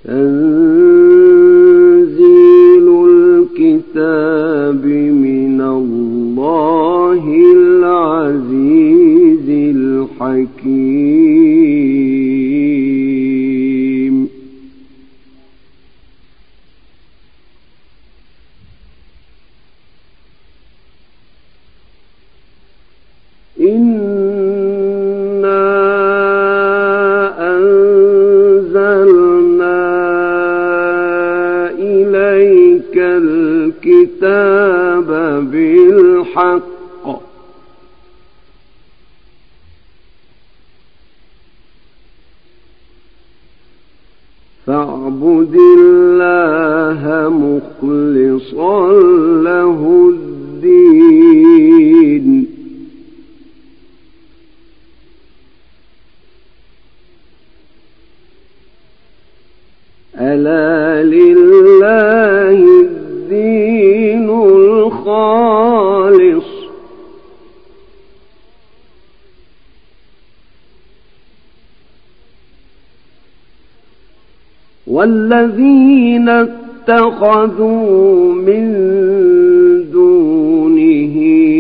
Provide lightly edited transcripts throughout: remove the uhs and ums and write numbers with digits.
تنزيل الكتاب من الله العزيز الحكيم. إنا أنزلنا إليك الكتاب بالحق فاعبد الله مخلصا له الدين. ألا لله الدين الخالص والذين اتخذوا من دونه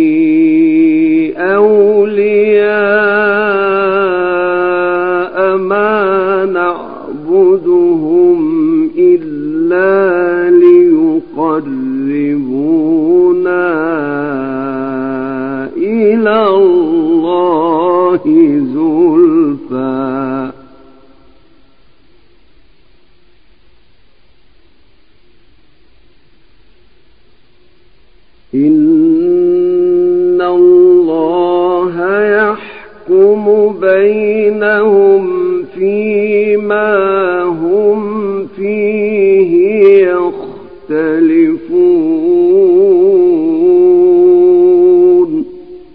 أولياء ما نعبدهم إلا ليقربونا إلى الله زلفى إن الله يحكم بينهم فيما هم فيه يختلفون.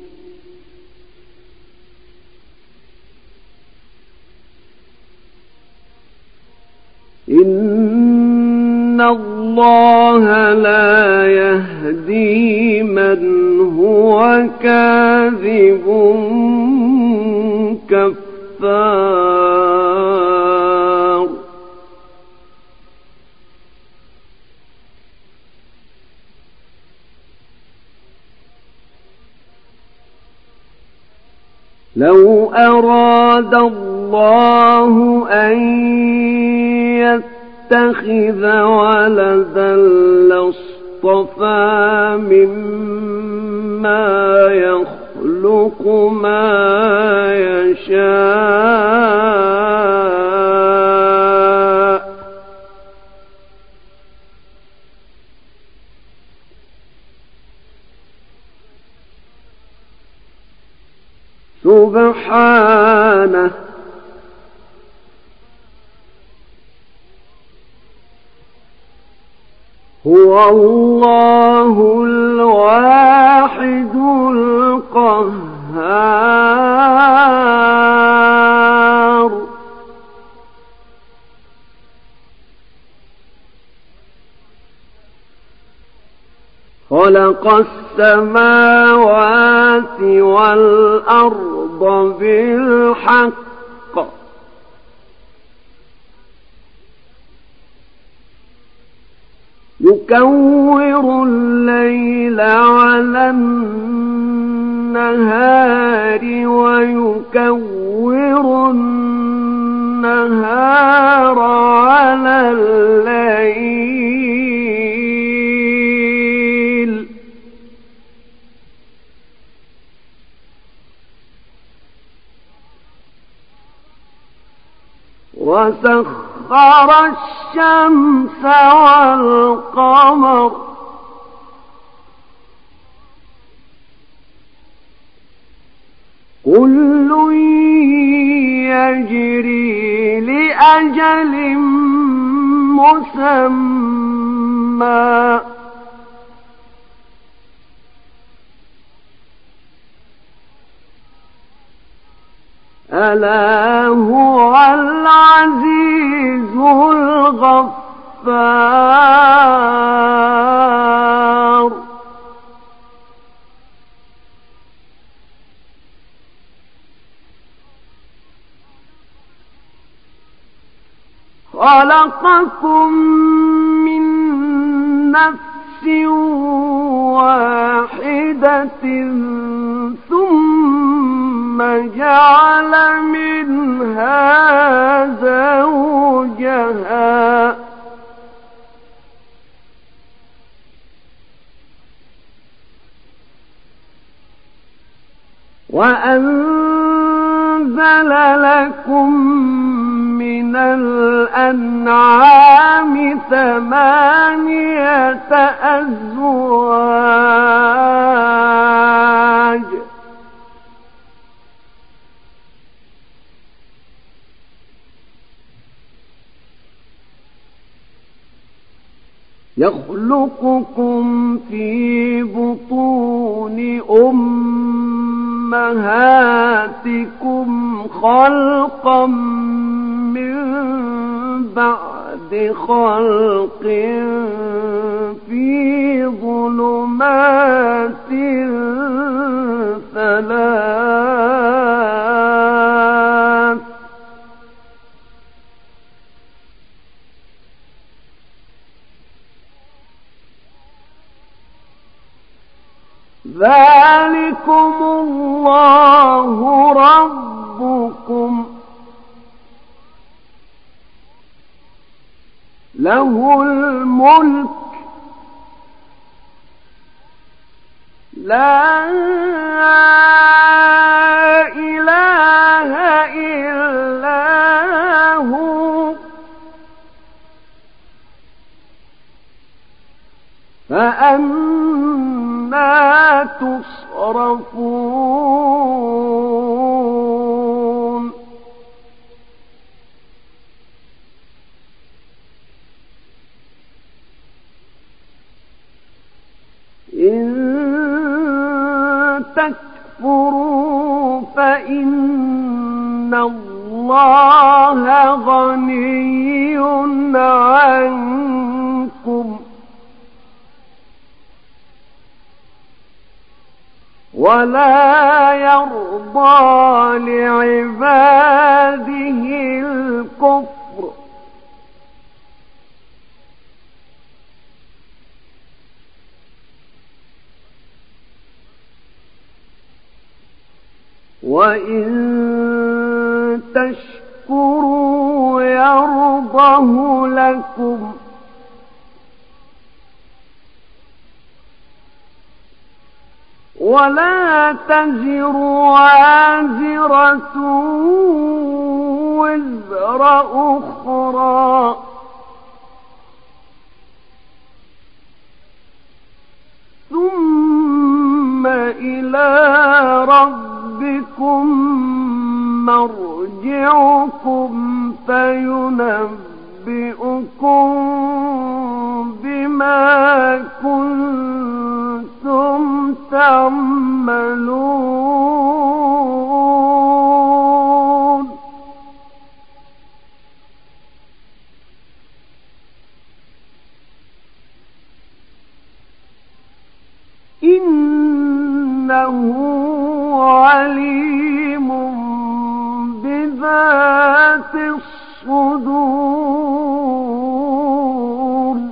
إن الله لا يهدي من هو كاذب كفار. لو أراد الله أن يتخذ ولدا لاصطفى مما يخلق ما يشاء سبحانه هو الله الواحد القهار. خلق السماوات والأرض بالحق يكور الليل على النهار ويكور النهار على الليل وسخر الشمس والقمر كل يجري لأجل مسمى ألا هو العزيز الغفار. خلقكم من نفس واحدة ثم جعل منها زوجها وأنزل لكم من الأنعام 8 أزواج يخلقكم في بطون أمهاتكم خلقا من بعد خلق في ظلمات 3 ذلكم الله ربكم له الملك لا إله إلا هو فأنى تصرفون إن تكفروا فإن الله غني عنكم ولا يرضى لعباده الكفر وإن تشكروا يرضه لكم ولا تزر وازرة وزر أخرى ثم إلى ربكم مرجعكم فينبئكم بما كنتم تعملون إنه عليم بذات الصدور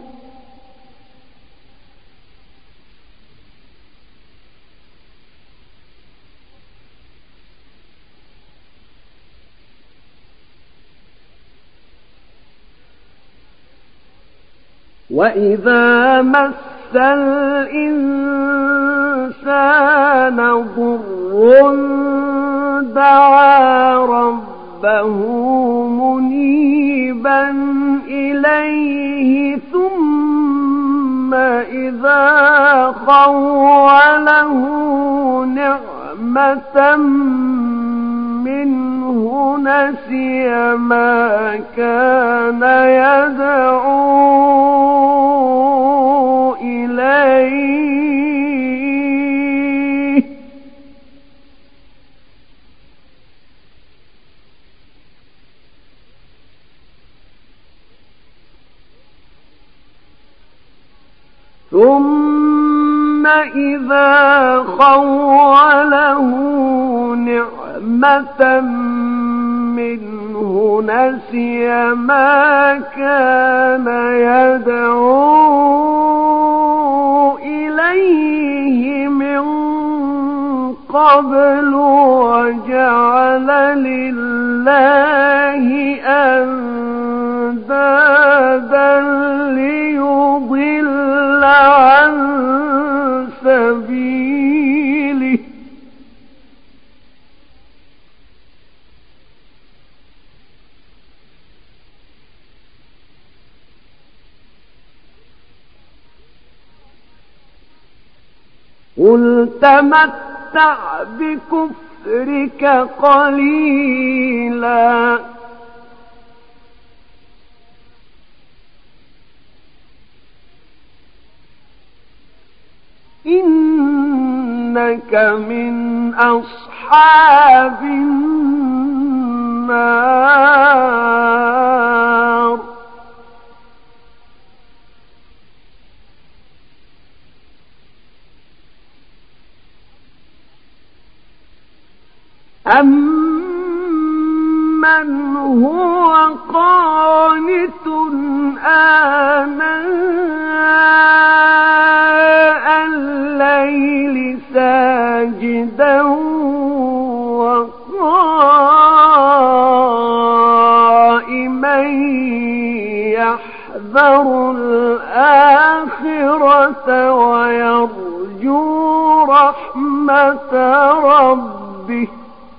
وإذا مس الإنسان ضر دعا ربه منيبا إليه ثم إذا خوله نعمة منه نسي ما كان يدعو إليه ثم إذا خوله نعمة منه منه نسي ما كان يدعو إليه من قبل وجعل لله أندادا ليضل عن سبيله قل تمتع بكفرك قليلا إنك من أصحاب النار أَمَّنْ هُوَ قَانِتٌ آنَاءَ اللَّيْلِ سَاجِدًا وَقَائِمًا يَحْذَرُ الْآخِرَةَ وَيَرْجُو رَحْمَةَ رَبِّهِ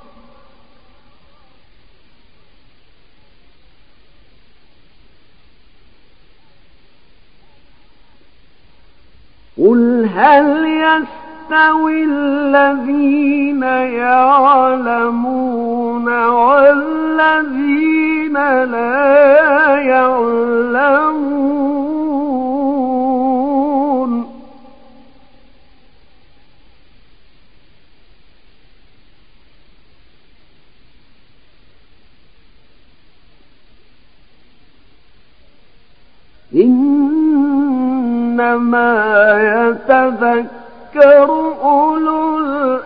قل هل يستوي الذين يعلمون والذين لا يعلمون إنما يتذكر أولو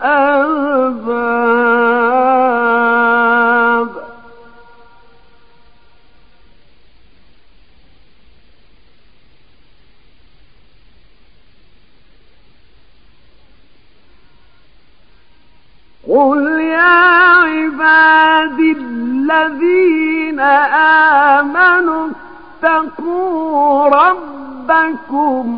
الألباب قل يا عبادي الذين آمنوا اتقوا ربكم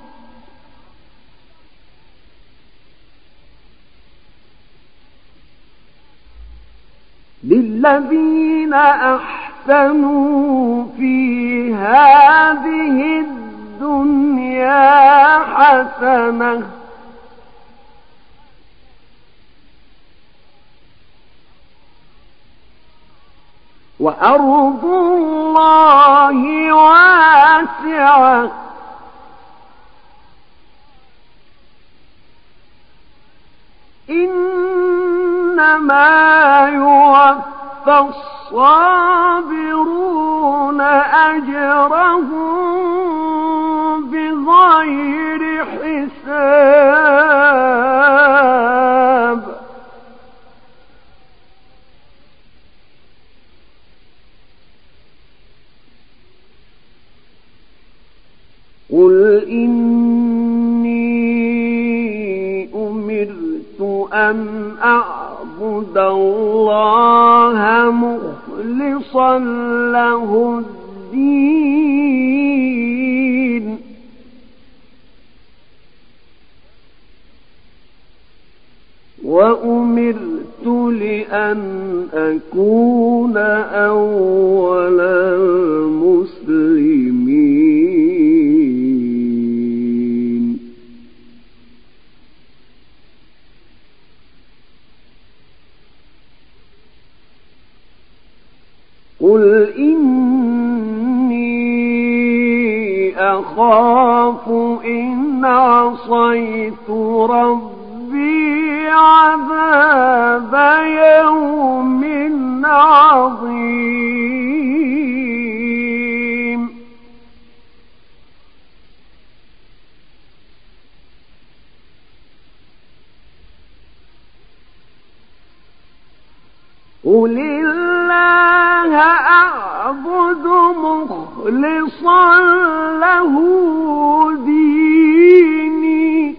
للذين أحسنوا في هذه الدنيا حسنة وأرض الله واسعة إنما يوفى الصابرون أجرهم بغير حساب قل إني أمرت أن أعبد الله مخلصا له الدين وأمرت لأن أكون أول المسلمين قل إني أخاف إن عصيت ربي عذاب يوم عظيم قل الله أعبد مخلصا له ديني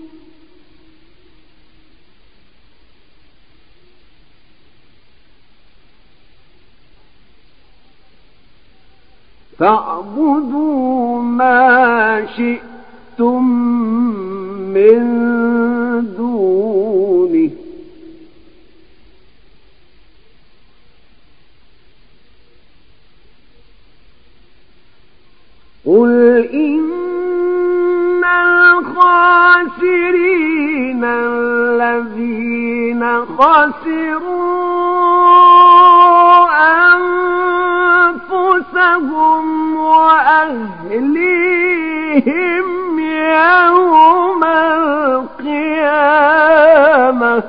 فاعبدوا ما شئتم من دونه قل إن الخاسرين الذين خسروا أنفسهم وأهليهم يوم القيامة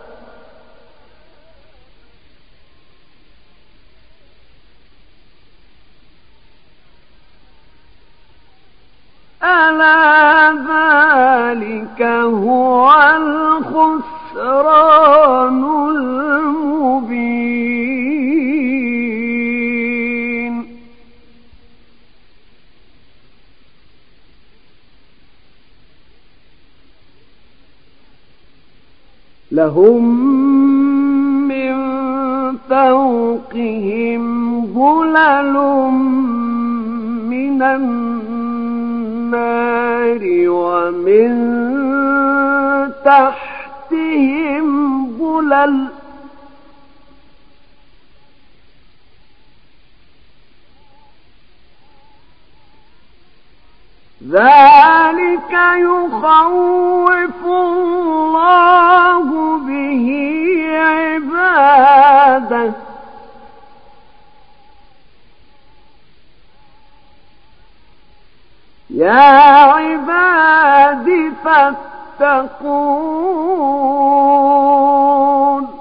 ألا ذلك هو الخسران المبين لهم من فوقهم ظلل من النار ومن تحتهم ظلل ذلك يخوف الله به عباده يا عباد فاتقون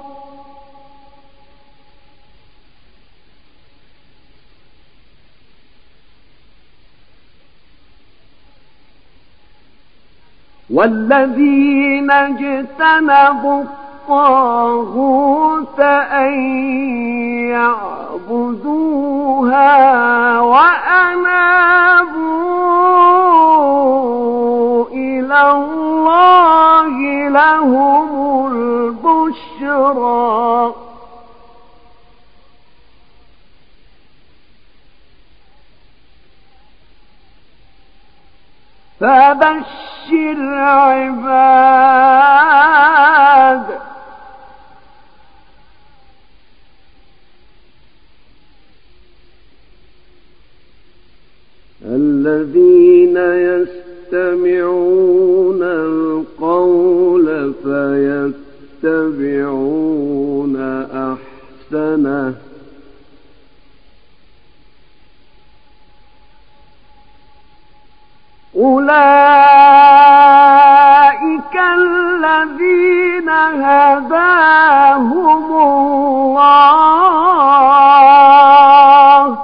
والذين اجتنبوا الطاغوت أن يعبدوها وأنابوا إلى الله لهم البشرى فبشر عباد الذين يستمعون القول فيتبعون أحسنه أولئك الذين هداهم الله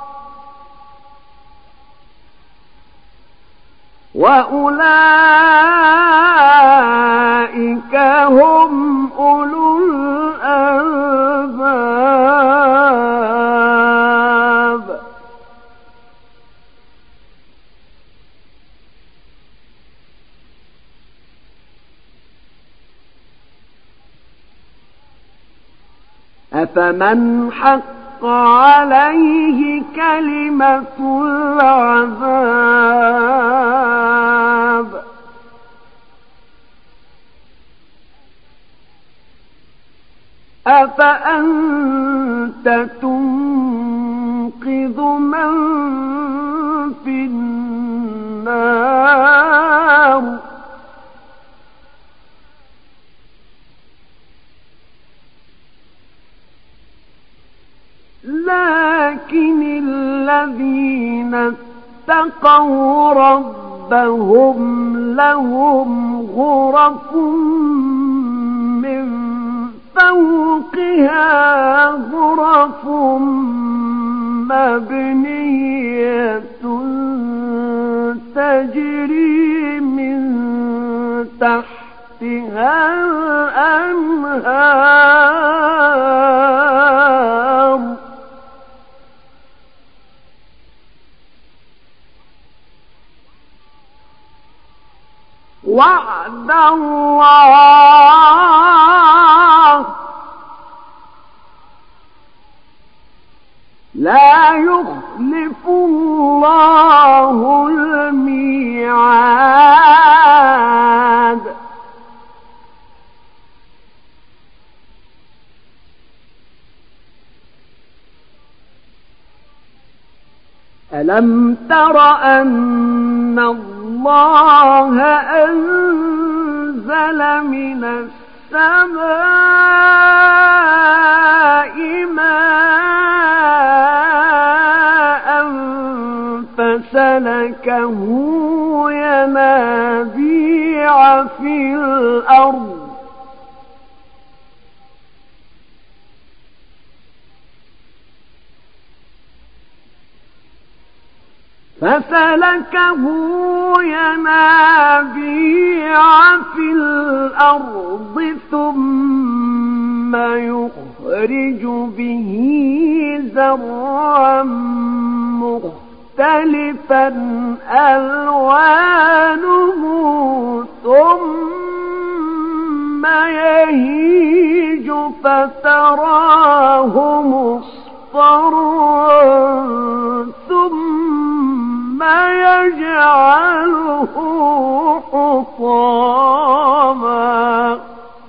وأولئك هم أولو الألباب أفمن حق عليه كلمة العذاب أفأنت تنقذ من في النار لكن الذين اتقوا ربهم لهم غرف من فوقها غرف مبنية تجري من تحتها الأنهار وعد الله لا يخلف الله الميعاد ألم تر أن الله أنزل من السماء ماء فسلكه ينابيع في الأرض ثم يخرج به زرعا مختلفا ألوانه ثم يهيج فتراه مصفرا ثم يجعله حطاما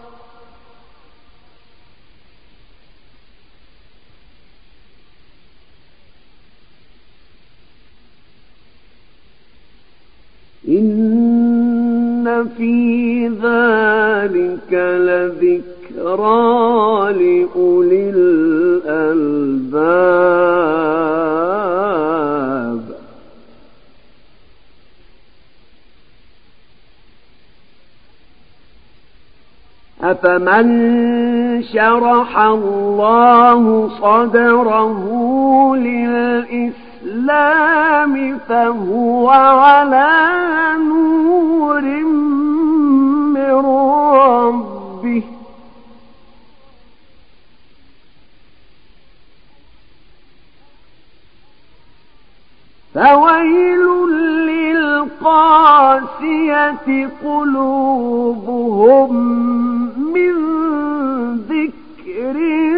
إن في ذلك لذكرى لأولي الألباب أفمن شرح الله صدره للإسلام فهو على نور من ربه فويل للقاسية قلوبهم من ذكر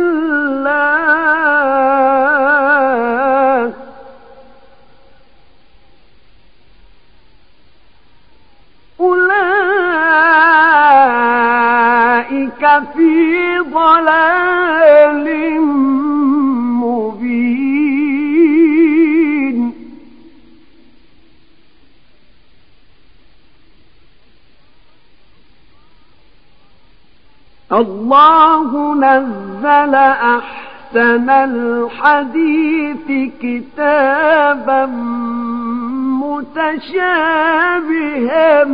الله أولئك في ضلال مبين الله نزل أحسن الحديث كتابا متشابها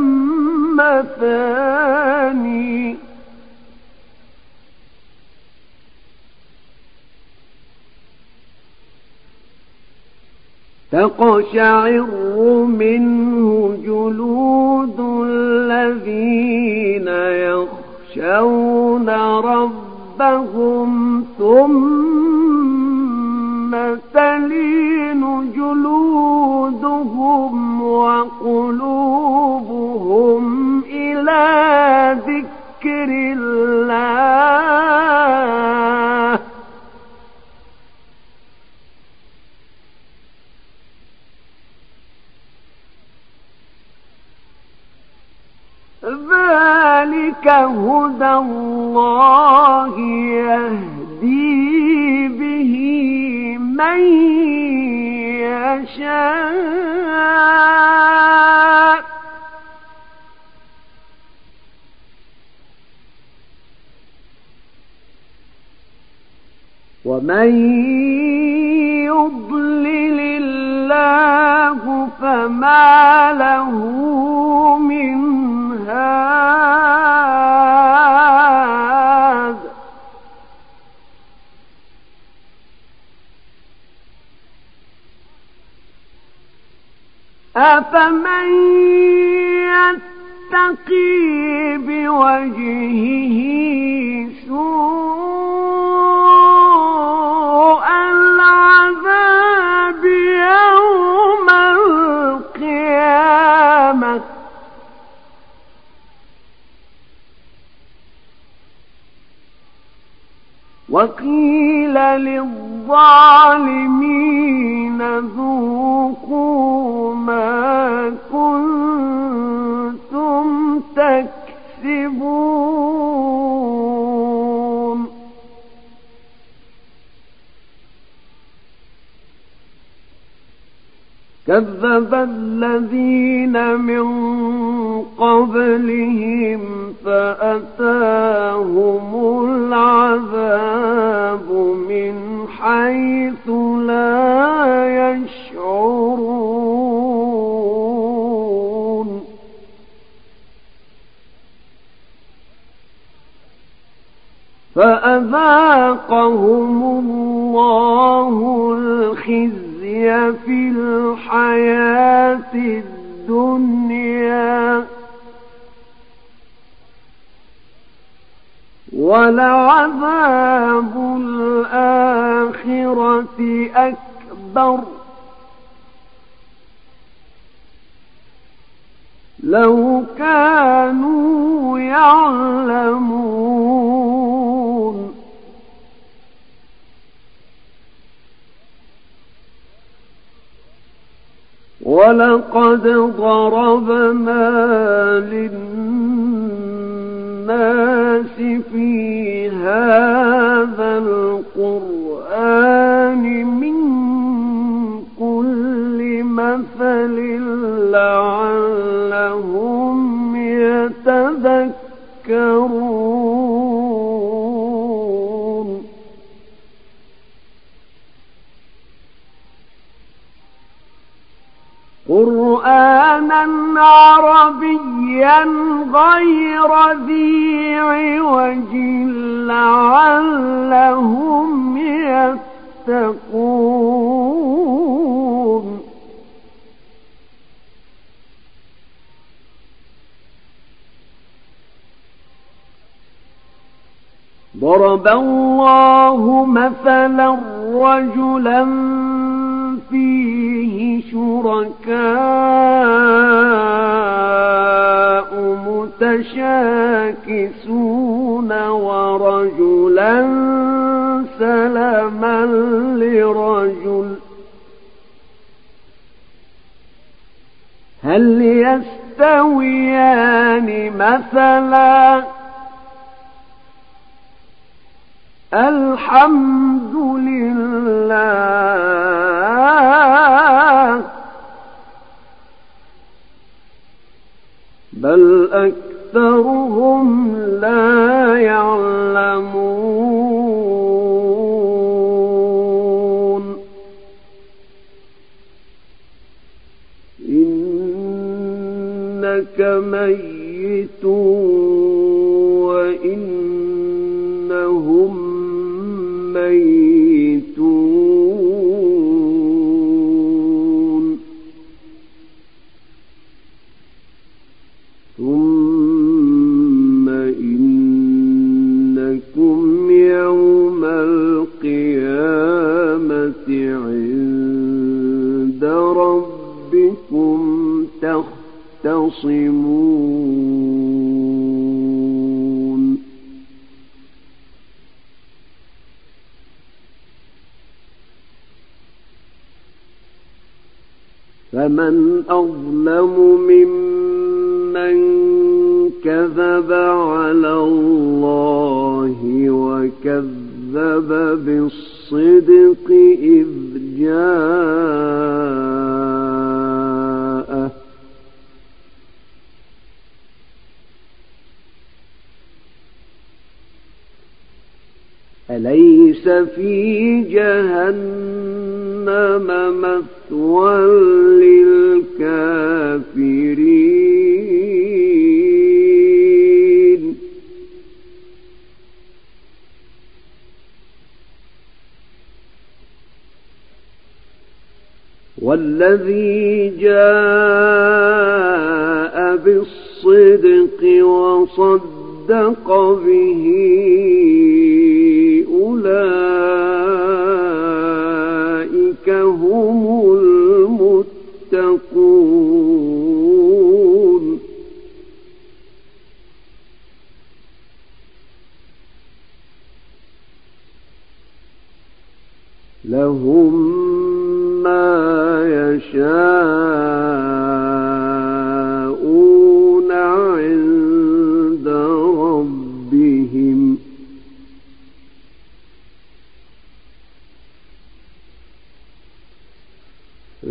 مثاني تقشعر منه جلود الذين يخشون ربهم ثم تلين جلودهم وقلوبهم إلى ذكر الله ذلك هدى الله يهدي به من يشاء ومن يضلل الله فما له من هاد أفمن يتقي بوجهه سوء العذاب يوم القيامة وقيل للظالمين ذوقوا ما كنتم تكسبون كذب الذين من قبلهم فأتاهم العذاب من حيث لا يشعرون فأذاقهم الله الخزي في الحياة الدنيا ولعذاب الآخرة أكبر لو كانوا يعلمون ولقد ضربنا للناس في هذا القرآن من كل مثل لعلهم يتذكرون قرآنا عربيا غير ذي عوج لعلهم يتقون ضرب الله مثلا رجلا فيه شركاء متشاكسون ورجلا سلما لرجل هل يستويان مثلا الحمد لله بل أكثرهم لا يعلمون إنك ميت وإنهم ميتون ثم إنكم يوم القيامة عند ربكم تختصمون فمن أظلم ممن كذب على الله وكذب بالصدق إذ جاءه أليس في جهنم مثوى للكافرين والذي جاء بالصدق وصدق به أولئك هم المتقون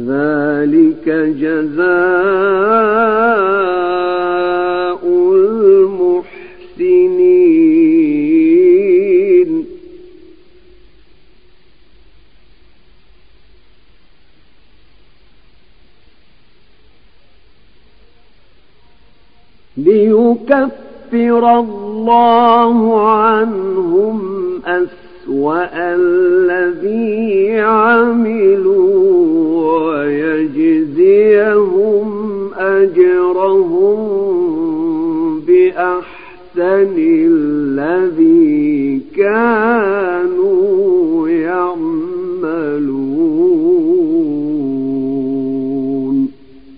ذلك جزاء المحسنين ليكفر الله عنهم أسوأ الذي عملوا ويجزيهم أجرهم بأحسن الذي كانوا يعملون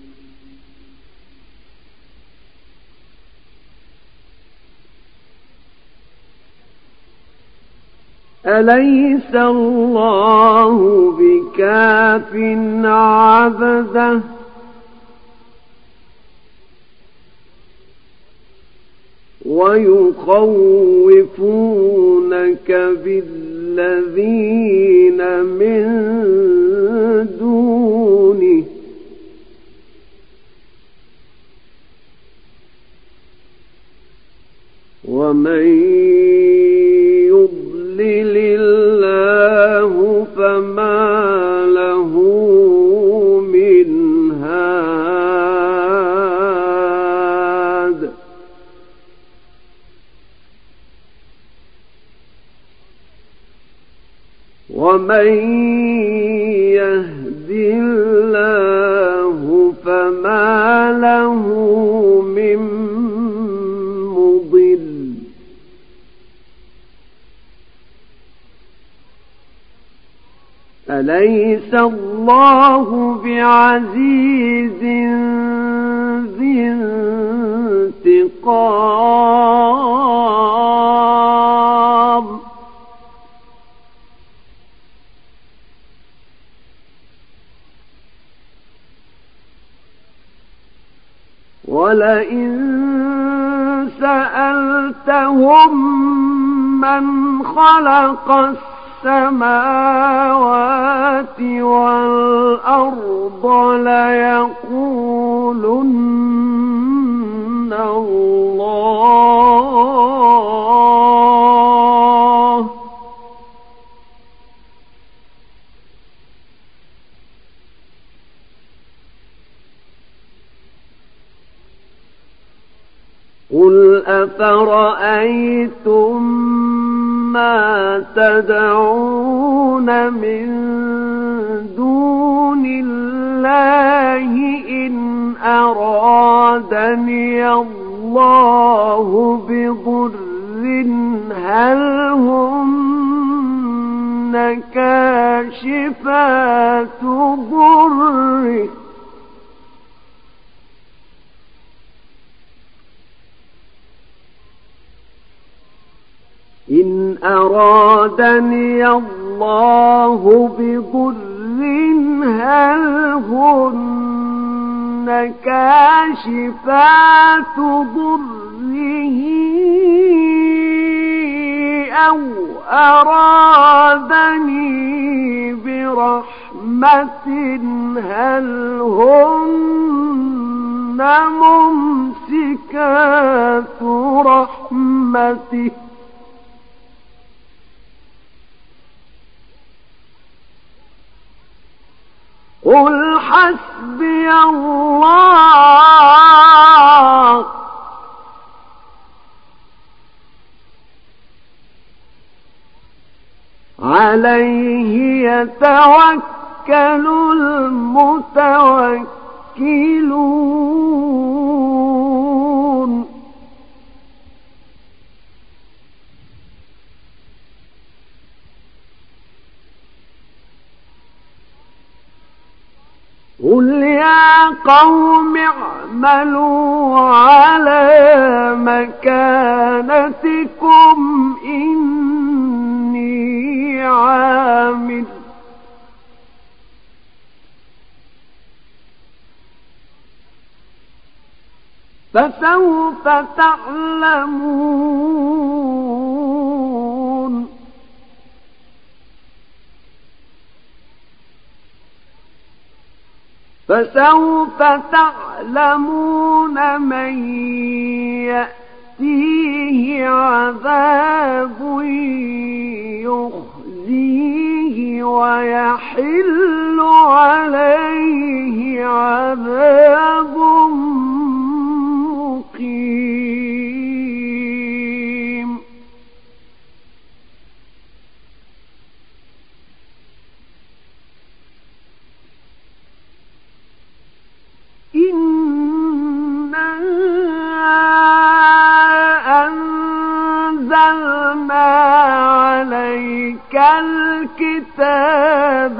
أليس الله بكاف عبده ويخوفونك بالذين من دونه ومن يضلل الله فما له من هاد ومن يهد الله فما له من مضل أليس الله بعزيز ذي انتقام ولئن سألتهم من خلق السماوات والأرض ليقولن الله قل أفرأيتم ما تدعون من دون الله إن أرادني الله بضر هل هن كاشفات ضره إن أرادني الله بضر هل هن كاشفات ضره أو أرادني برحمة هل هن ممسكات رحمته قل حسبي الله عليه يتوكل المتوكلون قل يا قوم اعملوا على مكانتكم إني عامل فسوف تعلمون فسوف تعلمون من يأتيه عذاب يخزيه ويحل عليه عذاب مقيم. إنا أنزلنا عليك الكتاب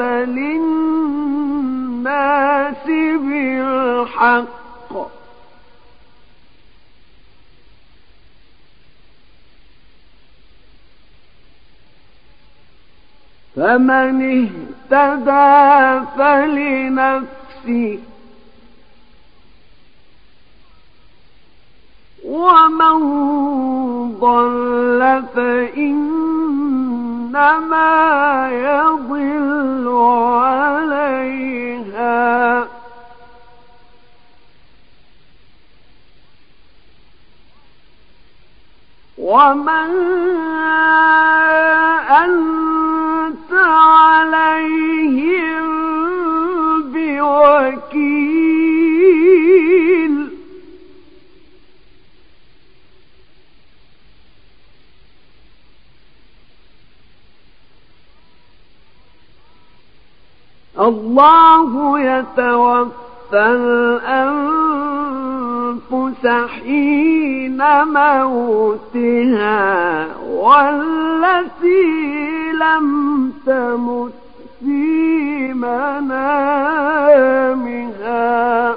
للناس بالحق فمن اهتدى فلنفسه ومن ضل فإنما يضل عليها وما أنت عليهم بوكيل. الله يتوفى الأنفس حين موتها والتي لم تمت في منامها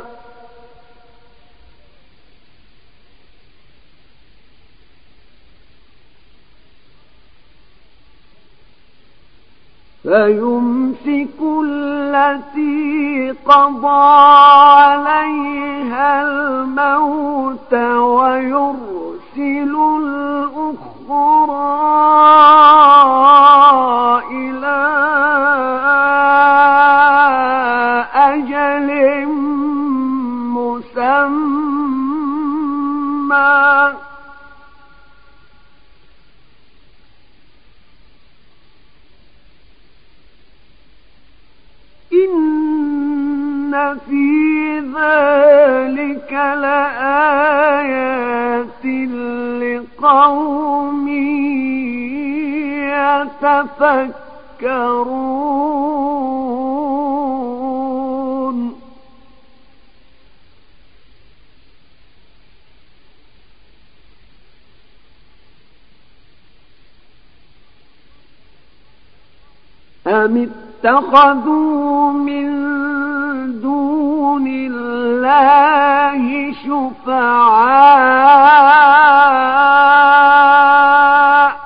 فيمسك التي قضى عليها الموت ويرسل الأخرى إلى أجل مسمى إن في ذلك لآيات لقوم يتفكرون. أم اتخذوا من دون الله شفعاء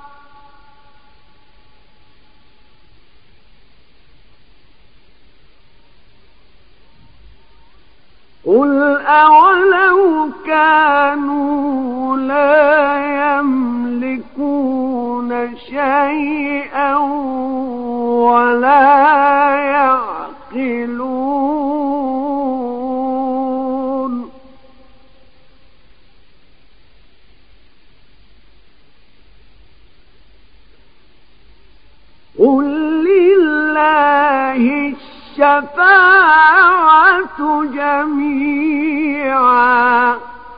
قل أولو كانوا لا يملكون شيئا ولا يعقلون قل لله الشفاعة جميعا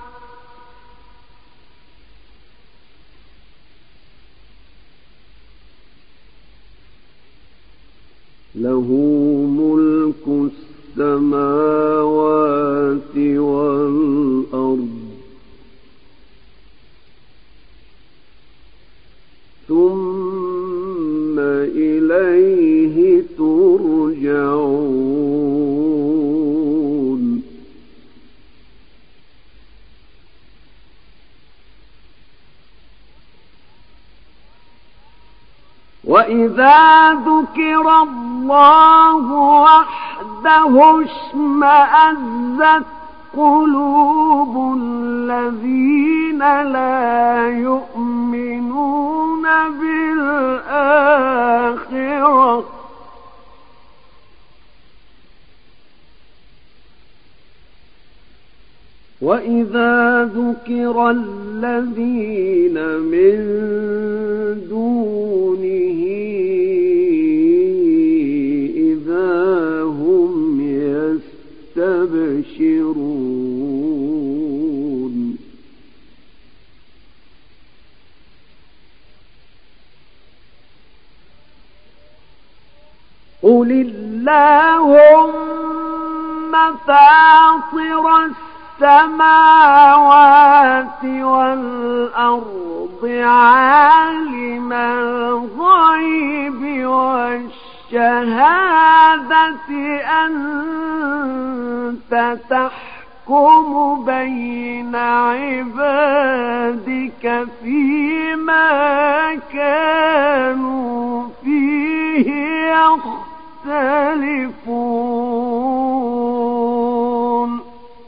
له ملك السماوات والأرض ثم إليه ترجعون. وإذا ذكر الله وحده اشمأزت قلوب الذين لا يؤمنون بالآخرة وإذا ذكر الذين من دونه إذا هم يستبشرون قل اللهم فاطر السماوات والأرض عالم الغيب والشهادة أنت تحكم بين عبادك فيما كانوا فيه يختلفون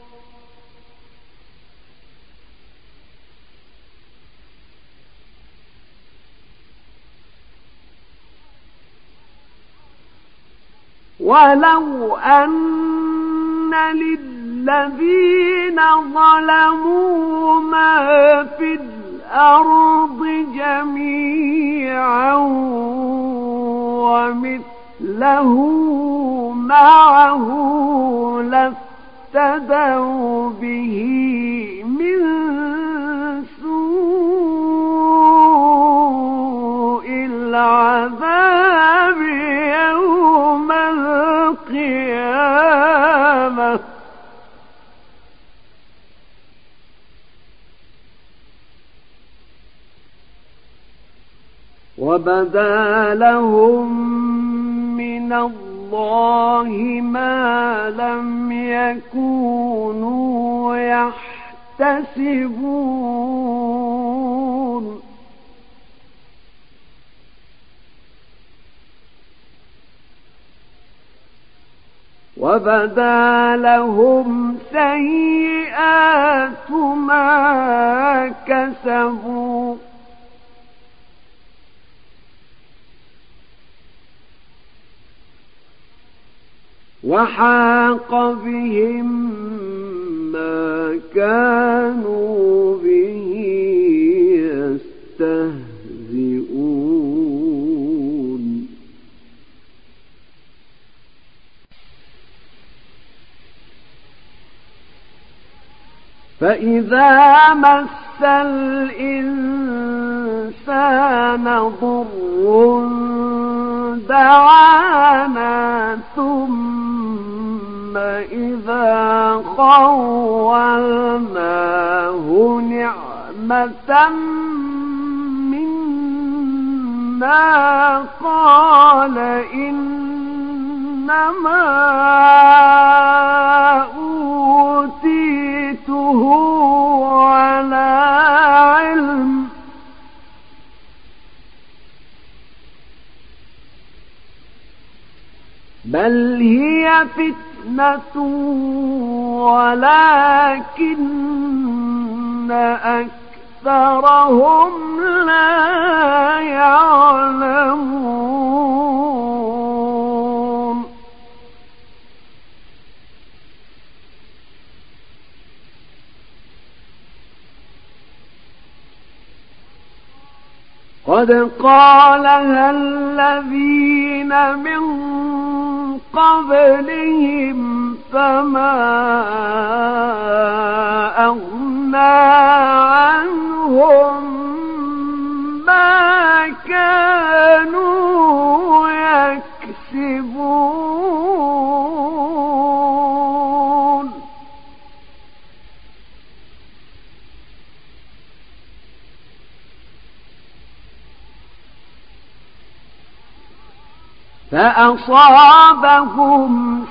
ولو أن للذين ظلموا ما في الأرض جميعا ومثله معه لافتدوا به من سوء العذاب يوم القيامة وبدا لهم من الله ما لم يكونوا يحتسبون وبدا لهم سيئات ما كسبوا وحاق بهم ما كانوا به يستهزئون فإذا مس الإنسان ضر دعانا ثم إذا خولناه نعمة منا قال إنما أوتيته على علم بل هي فتنة ولكن أكثرهم لا يعلمون قد قالها الذين من قبلهم فما أغنى عنهم ما كانوا يكسبون فأصابهم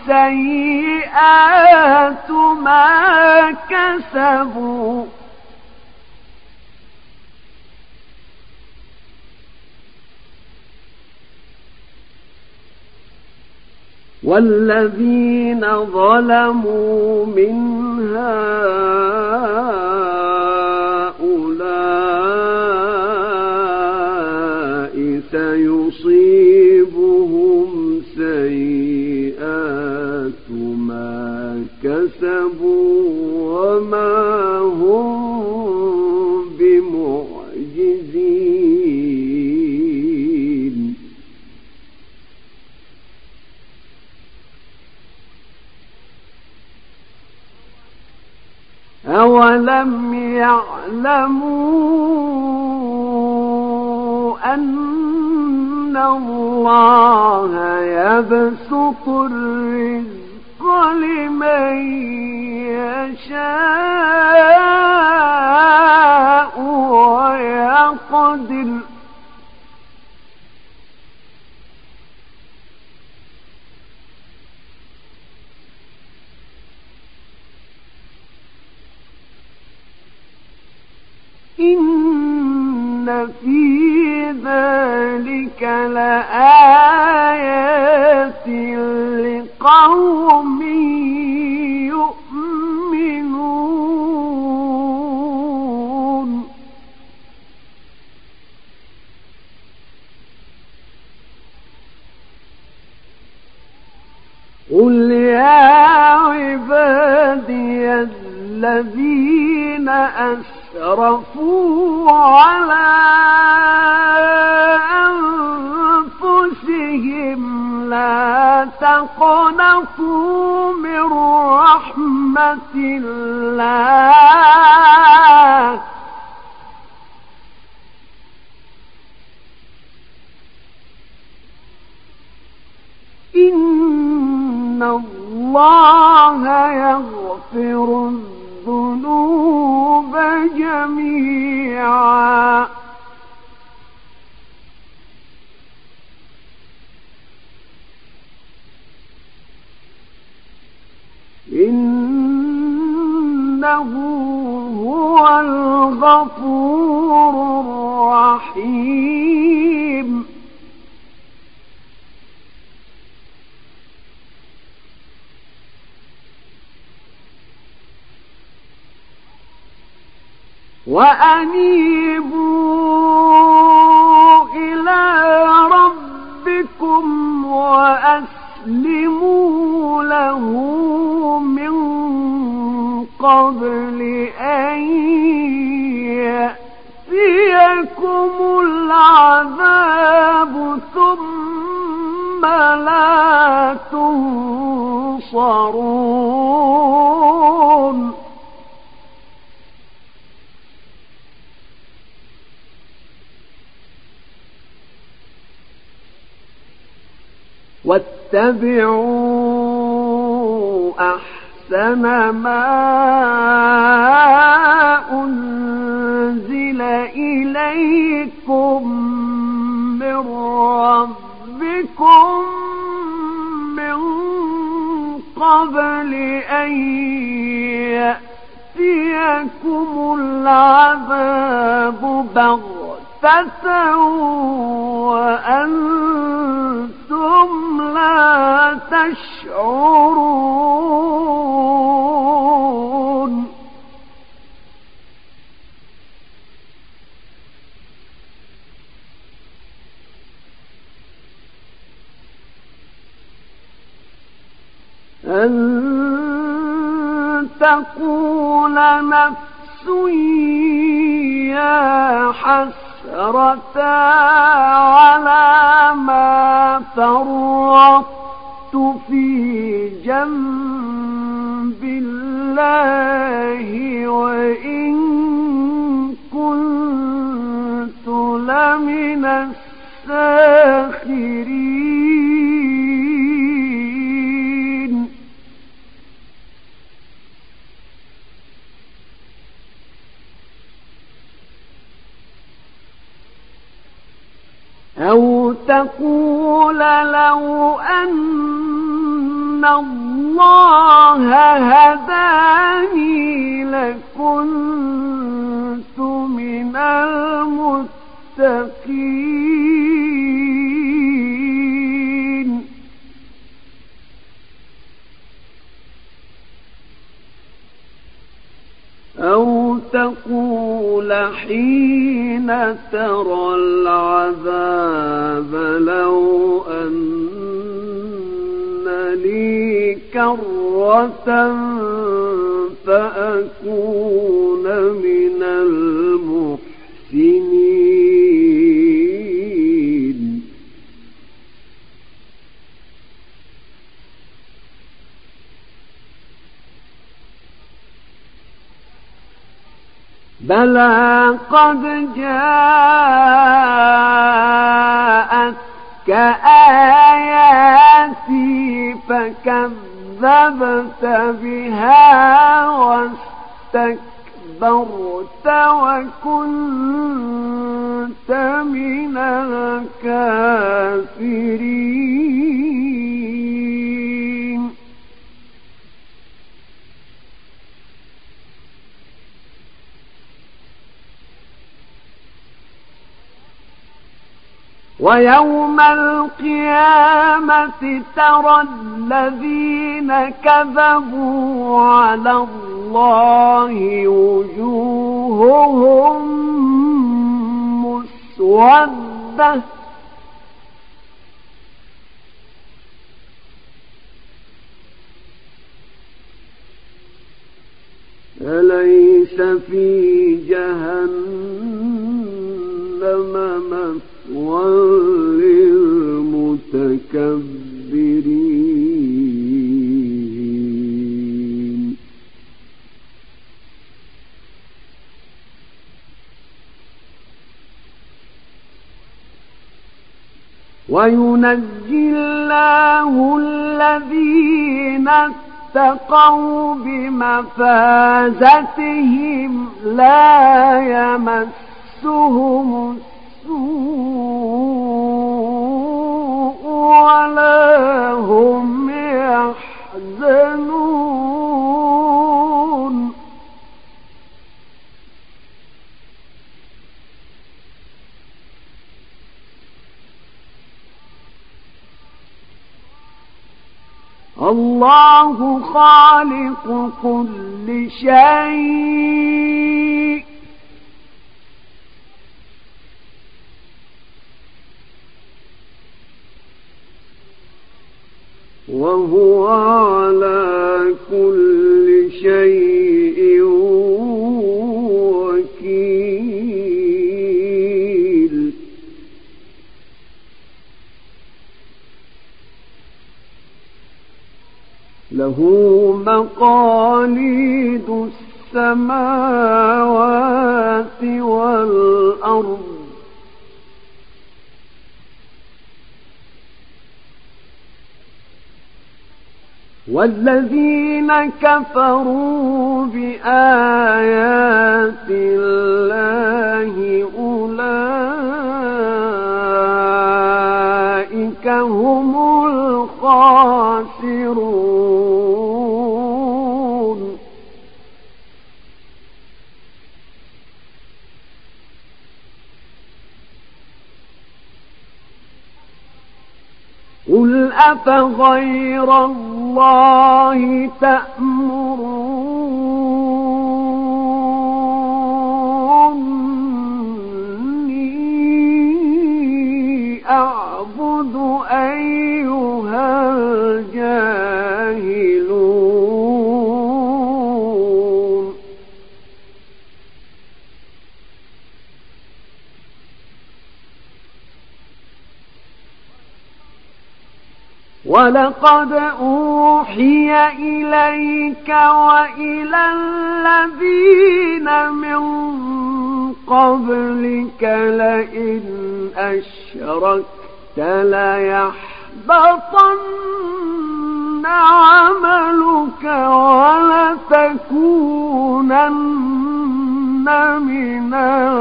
سيئات ما كسبوا والذين ظلموا من هؤلاء سيصيبهم سيئات ما كسبوا وما هم بمعجزين. أولم يعلموا أن الله يبسط الرزق لمن يشاء ويقدر إن في ذلك لآيات لقوم يؤمنون. قل يا عبادي الذين أسرفوا على أنفسهم لا تقنطوا من رحمة الله إن الله يغفر الذنوب جميعا إنه هو الغفور الرحيم. وأنيبوا إلى ربكم وأسلموا له من قبل أن يأتيكم العذاب ثم لا تنصرون. واتبعوا أحسن ما أنزل إليكم من ربكم من قبل أن يأتيكم العذاب بغتة وأنتم لا تشعرون. أن تقول نفس يا حسرة على ما فرطت في جنب الله وإن كنت لمن الساخرين. أو تقول لو أن الله هداني لكنت من المتقين. أو تقول حين ترى العذاب لو أن لي كرة فأكون من المحسنين بلى قد جاءتك آياتي فكذبت بها واستكبرت وكنت من الكافرين ويوم القيامة ترى الذين كذبوا على الله وجوههم مسودة أليس في جهنم مثوى للمتكبرين وينجي الله الذين اتقوا بمفازتهم لا يمسهم ولا هم يحزنون الله خالق كل شيء وهو على كل شيء وكيل له مقاليد السماوات والأرض والذين كفروا بآيات الله أولئك هم الخاسرون قل أفغير الله تأمروني أعبد أيها الجاهلون ولقد أوحي إليك وإلى الذين من قبلك لئن أشركت ليحبطن عملك ولتكونن من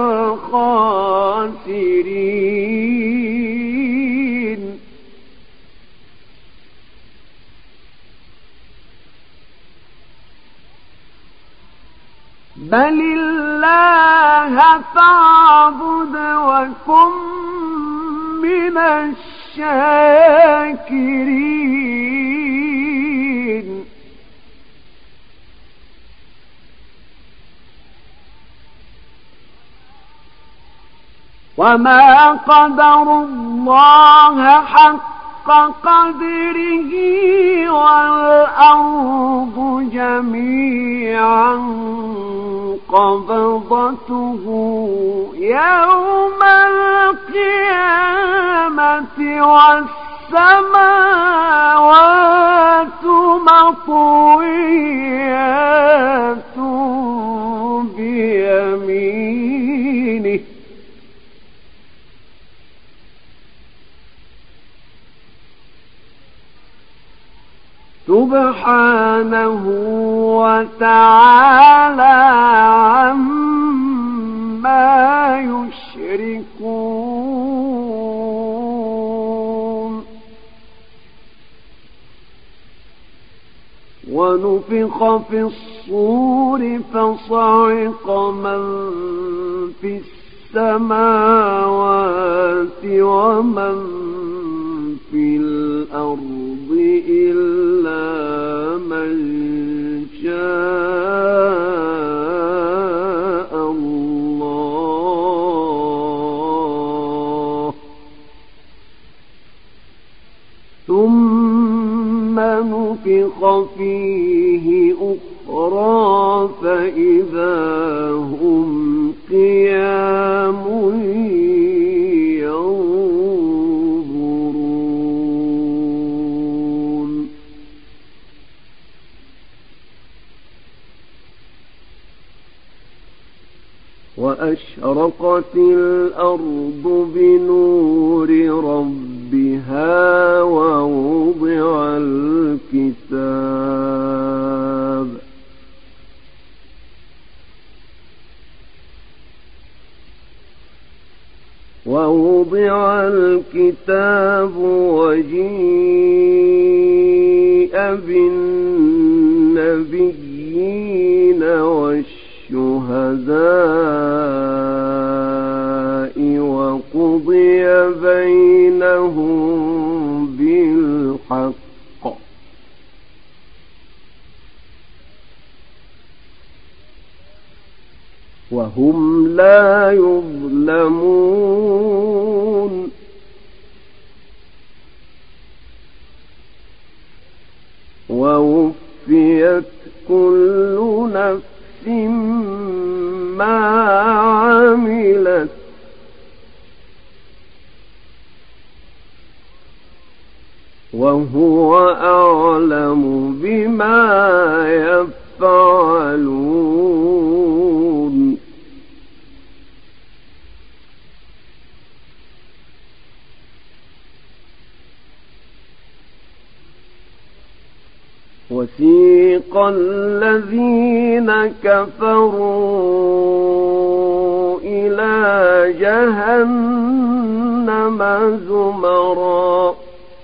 الخاسرين بل الله فاعبد وكن من الشاكرين وما قدروا الله حق قدره والأرض جميعا قبضته يوم القيامة والسماوات مطويات بيمينه سبحانه وتعالى عما يشركون. ونفخ في الصور فصعق من في السماوات ومن في الأرض إلا من شاء الله ثم نفخ فيه أخرى فإذا هم قيام ينظرون. وأشرقت الأرض بنور ربها ووضع الكتاب وجيء بالنبيين والشهداء وقضي بينهم بالحق وهم لا يظلمون. ووفيت كل نفس ما عملت وهو أعلم بما يفعلون. وسيق الذين كفروا إلى جهنم زمرا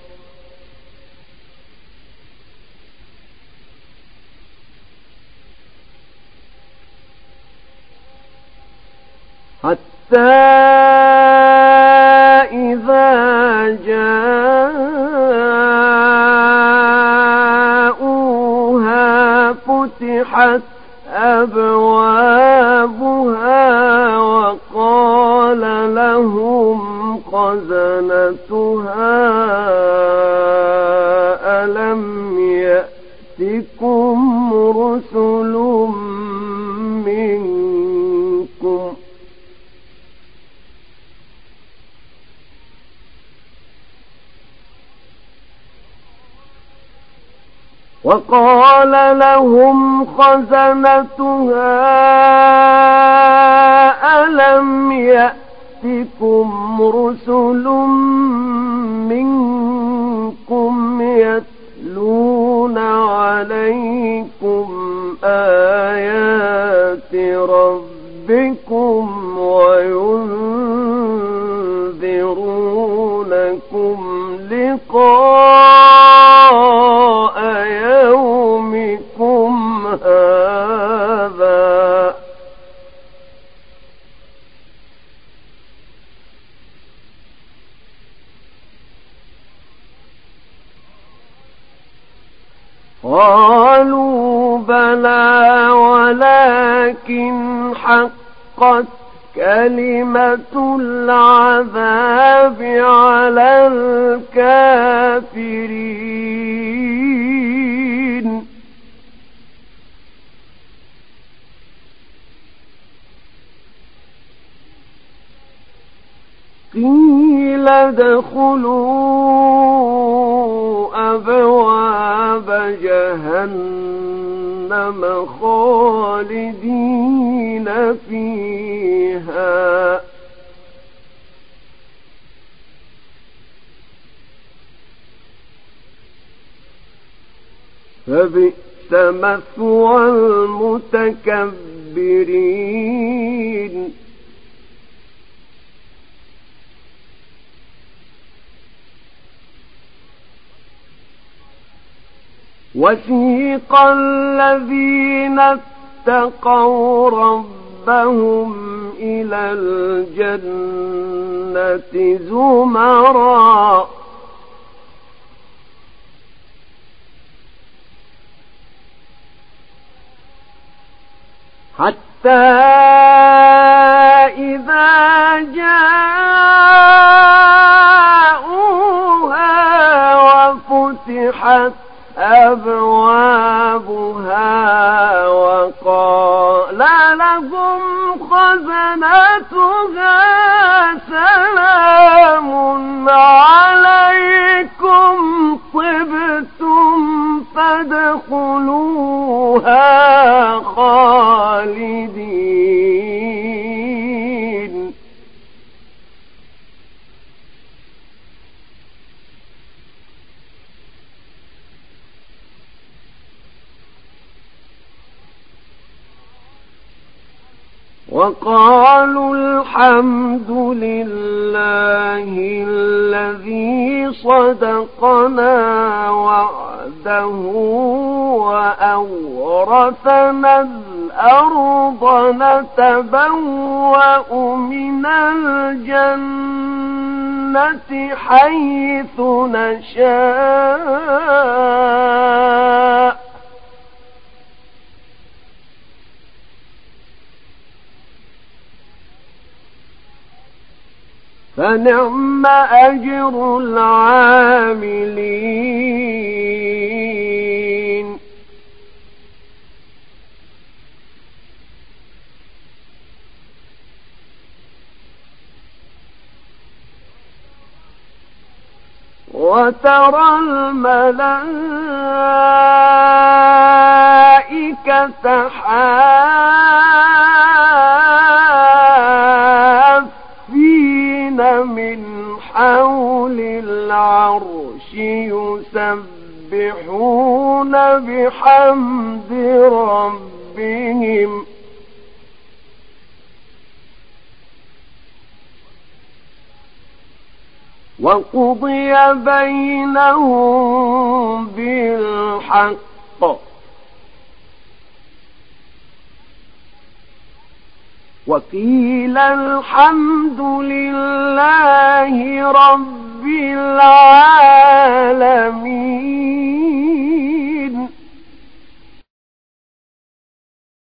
حتى إذا جاءوها فتحت أبوابها وقال لهم خزنتها ألم يأتكم رسل منكم وقال لهم خزنتها ألم يأتكم رسل منكم يتلون عليكم آيات ربكم وينذرونكم لقاء يومكم هذا قالوا بلى ولكن حقت كلمة العذاب على الكافرين قيل ادخلوا أبواب جهنم خالدين فيها فبئس مثوى المتكبرين وسيق الذين اتقوا ربهم إلى الجنة زمرا حتى إذا جاءوها وفتحت أبوابها وقال لهم خزنتها سلام عليكم طبتم فادخلوها خالدين وقالوا الحمد لله الذي صدقنا وعده وأورثنا الأرض نتبوأ من الجنة حيث نشاء فنعم أجر العاملين وترى الملائكة من حول العرش يسبحون بحمد ربهم وقضي بينهم بالحق وقيل الحمد لله رب العالمين